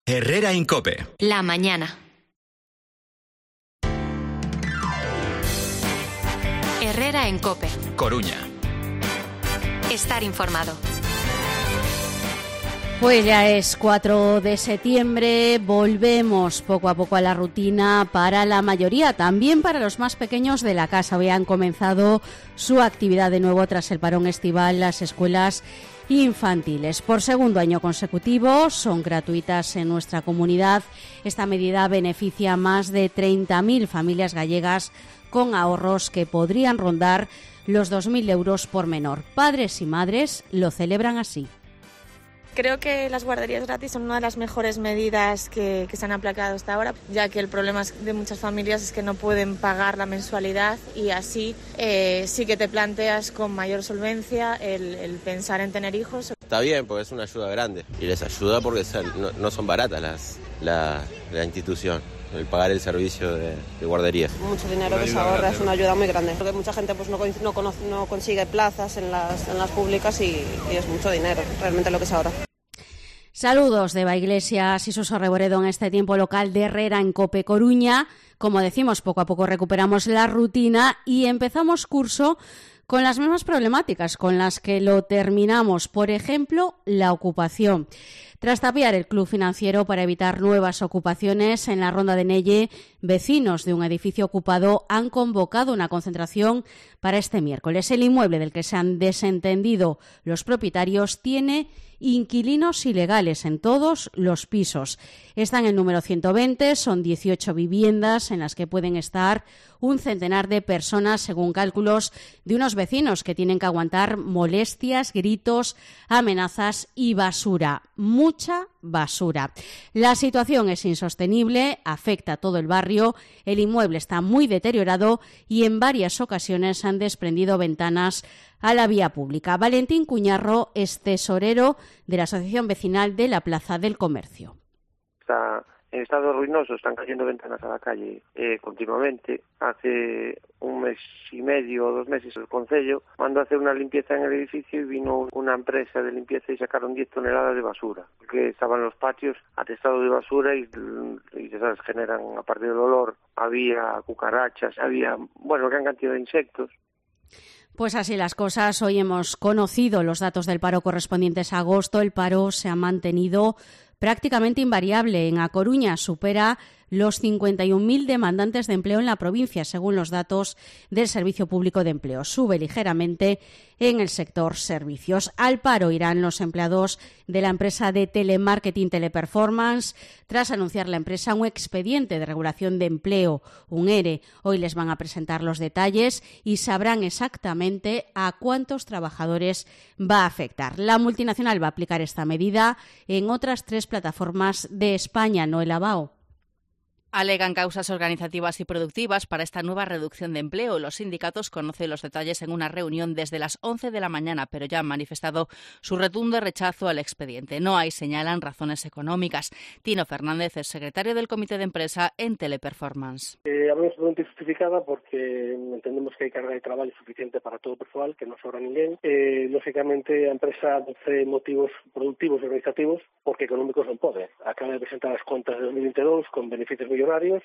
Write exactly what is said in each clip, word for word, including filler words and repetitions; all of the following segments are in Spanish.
Herrera en COPE. La mañana. Herrera en COPE. Coruña. Estar informado. Pues ya es cuatro de septiembre, volvemos poco a poco a la rutina para la mayoría, también para los más pequeños de la casa. Hoy han comenzado su actividad de nuevo tras el parón estival las escuelas infantiles. Por segundo año consecutivo son gratuitas en nuestra comunidad. Esta medida beneficia a más de treinta mil familias gallegas con ahorros que podrían rondar los dos mil euros por menor. Padres y madres lo celebran así. Creo que las guarderías gratis son una de las mejores medidas que, que se han aplicado hasta ahora, ya que el problema de muchas familias es que no pueden pagar la mensualidad y así eh, sí que te planteas con mayor solvencia el, el pensar en tener hijos. Está bien, porque es una ayuda grande y les ayuda porque no, no son baratas las, la, la institución. El pagar el servicio de, de guarderías. Mucho dinero que se ahorra, es una ayuda muy grande, porque mucha gente pues no, no, conoce, no consigue plazas en las, en las públicas y, y es mucho dinero, realmente lo que se ahorra. Saludos de Eva Iglesias y Suso Reboredo en este tiempo local de Herrera en COPE Coruña. Como decimos, poco a poco recuperamos la rutina y empezamos curso con las mismas problemáticas con las que lo terminamos. Por ejemplo, la ocupación. Tras tapiar el club financiero para evitar nuevas ocupaciones en la Ronda de Nelle, vecinos de un edificio ocupado han convocado una concentración para este miércoles. El inmueble del que se han desentendido los propietarios tiene inquilinos ilegales en todos los pisos. Está en el número ciento veinte, son dieciocho viviendas en las que pueden estar un centenar de personas, según cálculos de unos vecinos que tienen que aguantar molestias, gritos, amenazas y basura. Mucha basura. La situación es insostenible, afecta a todo el barrio, el inmueble está muy deteriorado y en varias ocasiones han desprendido ventanas a la vía pública. Valentín Cuñarro es tesorero de la Asociación Vecinal de la Plaza del Comercio. Está en estado ruinoso, están cayendo ventanas a la calle eh, continuamente. Hace un mes y medio o dos meses el Concello mandó a hacer una limpieza en el edificio y vino una empresa de limpieza y sacaron diez toneladas de basura, que estaban los patios atestados de basura y, y ¿sabes? Generan, a partir del olor, había cucarachas, había, bueno, gran cantidad de insectos. Pues así las cosas. Hoy hemos conocido los datos del paro correspondientes a agosto. El paro se ha mantenido prácticamente invariable. En A Coruña supera los cincuenta y un mil demandantes de empleo en la provincia, según los datos del Servicio Público de Empleo. Sube ligeramente en el sector servicios. Al paro irán los empleados de la empresa de telemarketing Teleperformance, tras anunciar la empresa un expediente de regulación de empleo, un E R E. Hoy les van a presentar los detalles y sabrán exactamente a cuántos trabajadores va a afectar. La multinacional va a aplicar esta medida en otras tres plataformas de España. Noel Abao. Alegan causas organizativas y productivas para esta nueva reducción de empleo. Los sindicatos conocen los detalles en una reunión desde las once de la mañana, pero ya han manifestado su rotundo rechazo al expediente. No hay, señalan, razones económicas. Tino Fernández es secretario del Comité de Empresa en Teleperformance. Eh, hablamos totalmente justificada porque entendemos que hay carga de trabajo suficiente para todo o persoal, que non sobra ninguén. Eh, lógicamente, a empresa doce motivos productivos e organizativos porque económicos non pode. Acaba de presentar as contas de dos mil veintidós con beneficios millonarios.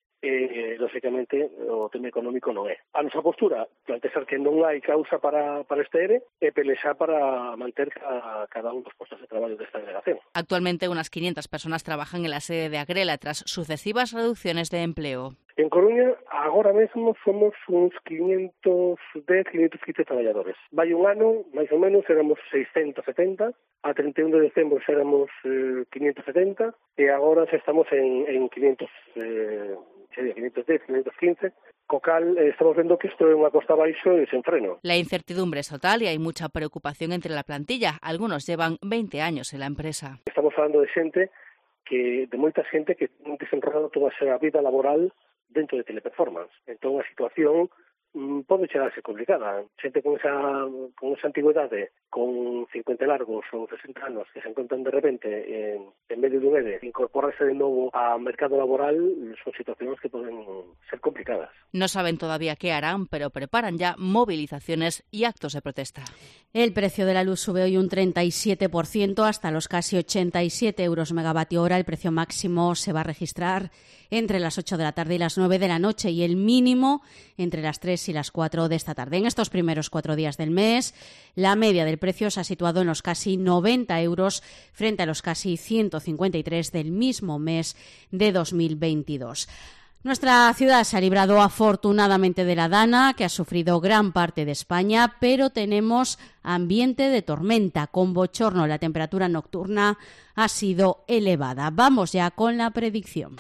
Eh, lógicamente o tema económico non é. A nosa postura, plantexar que non hai causa para, para este E R E e pelexar para manter cada, cada un dos postos de traballo desta delegación. Actualmente unas quinientas personas trabajan en la sede de Agrela tras sucesivas reducciones de empleo. En Coruña, agora mesmo, somos uns quinientos dez, quinientos quince traballadores. Vai un ano, máis ou menos, éramos seiscentos setenta, a trinta e un de decembro éramos eh, quinientos setenta, e agora xa estamos en, en quinientos, eh, quinientos dez, quinientos quince, co cal eh, estamos vendo que isto é unha costa abaixo e sen freno. La incertidumbre es total y hay mucha preocupación entre la plantilla. Algunos llevan veinte años en la empresa. Estamos falando de xente, que de moita xente que ten desenrolado toda a súa vida laboral dentro de Teleperformance. Entón, a situación pode chegar a ser complicada. Xente con esa, con esa antigüedade, con cincuenta largos ou sesenta anos, que se encontran de repente en, en medio dun E D E, incorporarse de novo ao mercado laboral, son situacións que poden ser complicadas. No saben todavía qué harán, pero preparan ya movilizaciones y actos de protesta. El precio de la luz sube hoy un treinta y siete por ciento hasta los casi ochenta y siete euros megavatio hora. El precio máximo se va a registrar entre las ocho de la tarde y las nueve de la noche y el mínimo entre las tres y las cuatro de esta tarde. En estos primeros cuatro días del mes, la media del precio se ha situado en los casi noventa euros frente a los casi ciento cincuenta y tres del mismo mes de dos mil veintidós. Nuestra ciudad se ha librado afortunadamente de la Dana, que ha sufrido gran parte de España, pero tenemos ambiente de tormenta. Con bochorno, la temperatura nocturna ha sido elevada. Vamos ya con la predicción.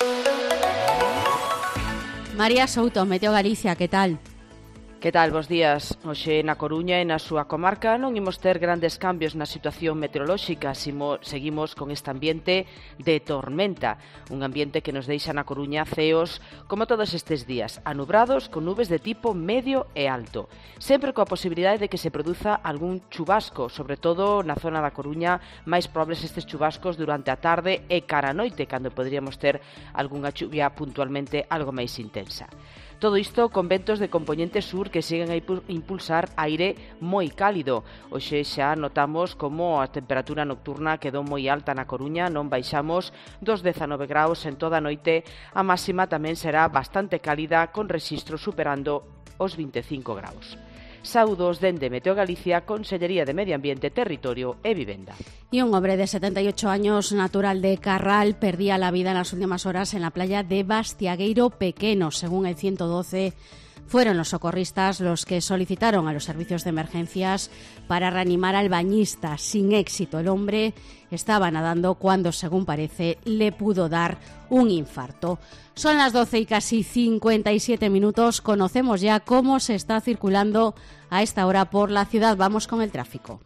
María Souto, Meteo Galicia, ¿qué tal? Que tal, bos días? Hoxe na Coruña e na súa comarca non imos ter grandes cambios na situación meteorolóxica, simo seguimos con este ambiente de tormenta, un ambiente que nos deixa na Coruña ceos como todos estes días, anubrados con nubes de tipo medio e alto, sempre coa posibilidade de que se produza algún chubasco, sobre todo na zona da Coruña, máis probables estes chubascos durante a tarde e cara a noite, cando poderíamos ter algunha chuvia puntualmente algo máis intensa. Todo isto con ventos de componente sur que siguen a impulsar aire moi cálido. Hoxe xa notamos como a temperatura nocturna quedou moi alta na Coruña, non baixamos dos dezanove graus en toda a noite, a máxima tamén será bastante cálida con rexistros superando os vinte e cinco graus. Saúdos dende Meteo Galicia, Consellería de Medio Ambiente, Territorio e Vivenda. Y un hombre de setenta y ocho años, natural de Carral, perdía la vida en las últimas horas en la playa de Bastiagueiro Pequeno. Según el ciento doce, fueron los socorristas los que solicitaron a los servicios de emergencias para reanimar al bañista. Sin éxito, el hombre estaba nadando cuando, según parece, le pudo dar un infarto. Son las doce y casi cincuenta y siete minutos. Conocemos ya cómo se está circulando a esta hora por la ciudad. Vamos con el tráfico.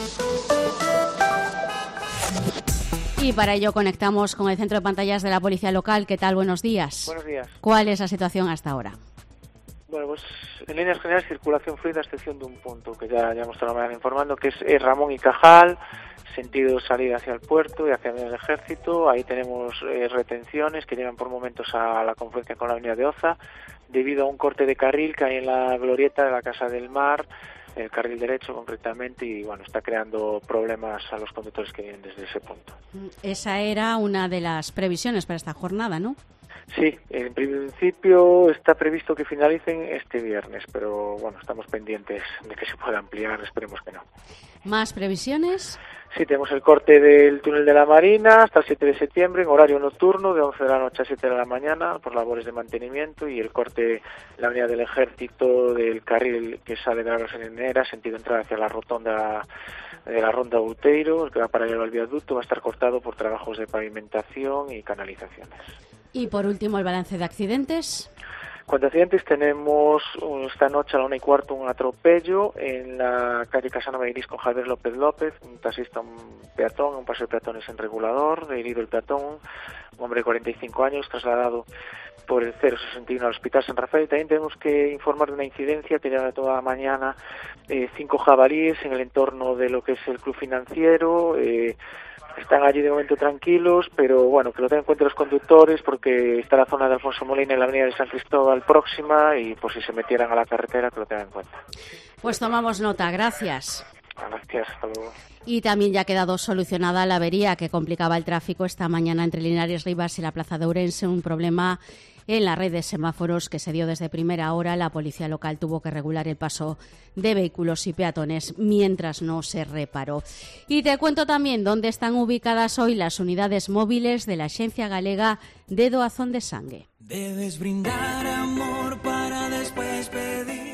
Y para ello conectamos con el centro de pantallas de la Policía Local. ¿Qué tal? Buenos días. Buenos días. ¿Cuál es la situación hasta ahora? Bueno, pues en líneas generales circulación fluida, a excepción de un punto que ya, ya hemos estado informando, que es, es Ramón y Cajal, sentido salida hacia el puerto y hacia el ejército. Ahí tenemos eh, retenciones que llevan por momentos a la confluencia con la avenida de Oza, debido a un corte de carril que hay en la glorieta de la Casa del Mar, el carril derecho concretamente, y bueno, está creando problemas a los conductores que vienen desde ese punto. Esa era una de las previsiones para esta jornada, ¿no? Sí, en principio está previsto que finalicen este viernes, pero bueno, estamos pendientes de que se pueda ampliar, esperemos que no. ¿Más previsiones? Sí, tenemos el corte del túnel de la Marina hasta el siete de septiembre en horario nocturno de once de la noche a siete de la mañana por labores de mantenimiento, y el corte en la avenida del Ejército del carril que sale de la gasolinera sentido entrada hacia la rotonda de la Ronda Outeiro, el que va paralelo al viaducto, va a estar cortado por trabajos de pavimentación y canalizaciones. Y por último, el balance de accidentes. Cuanto a accidentes, tenemos esta noche a la una y cuarto un atropello en la calle Casanova Iris con Javier López López, un taxista, un peatón, un paso de peatones en regulador, herido el peatón, un hombre de cuarenta y cinco años, trasladado por el cero sesenta y uno al Hospital San Rafael. Y también tenemos que informar de una incidencia que lleva toda la mañana eh, cinco jabalíes en el entorno de lo que es el club financiero. Eh, Están allí de momento tranquilos, pero bueno, que lo tengan en cuenta los conductores, porque está la zona de Alfonso Molina en la avenida de San Cristóbal próxima, y por si se metieran a la carretera, que lo tengan en cuenta. Pues tomamos nota, gracias. Gracias, hasta luego. Y también ya ha quedado solucionada la avería que complicaba el tráfico esta mañana entre Linares Rivas y la Plaza de Ourense, un problema en la red de semáforos que se dio desde primera hora. La policía local tuvo que regular el paso de vehículos y peatones mientras no se reparó. Y te cuento también dónde están ubicadas hoy las unidades móviles de la Axencia Galega de Doazón de Sangue. Debes brindar amor para después pedir.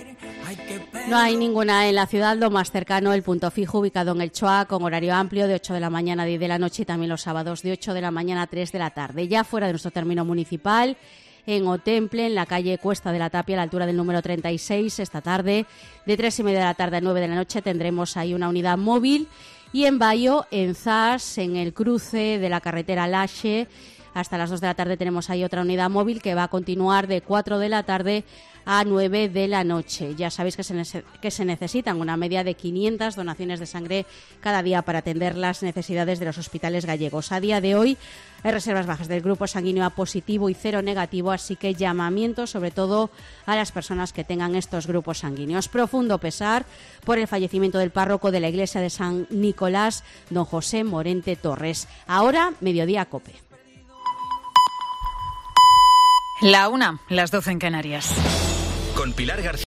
No hay ninguna en la ciudad. Lo más cercano, el punto fijo ubicado en el Choa, con horario amplio de ocho de la mañana a diez de la noche, y también los sábados de ocho de la mañana a tres de la tarde. Ya fuera de nuestro término municipal, en Otemple, en la calle Cuesta de la Tapia, a la altura del número treinta y seis, esta tarde, de tres y media de la tarde a nueve de la noche, tendremos ahí una unidad móvil. Y en Baio, en Zas, en el cruce de la carretera Laxe, hasta las dos de la tarde tenemos ahí otra unidad móvil que va a continuar de cuatro de la tarde a nueve de la noche. Ya sabéis que se, ne- que se necesitan una media de quinientas donaciones de sangre cada día para atender las necesidades de los hospitales gallegos. A día de hoy hay reservas bajas del grupo sanguíneo A positivo y cero negativo, así que llamamiento sobre todo a las personas que tengan estos grupos sanguíneos. Profundo pesar por el fallecimiento del párroco de la iglesia de San Nicolás, don José Morente Torres. Ahora, Mediodía COPE. La una, las doce en Canarias. Con Pilar García.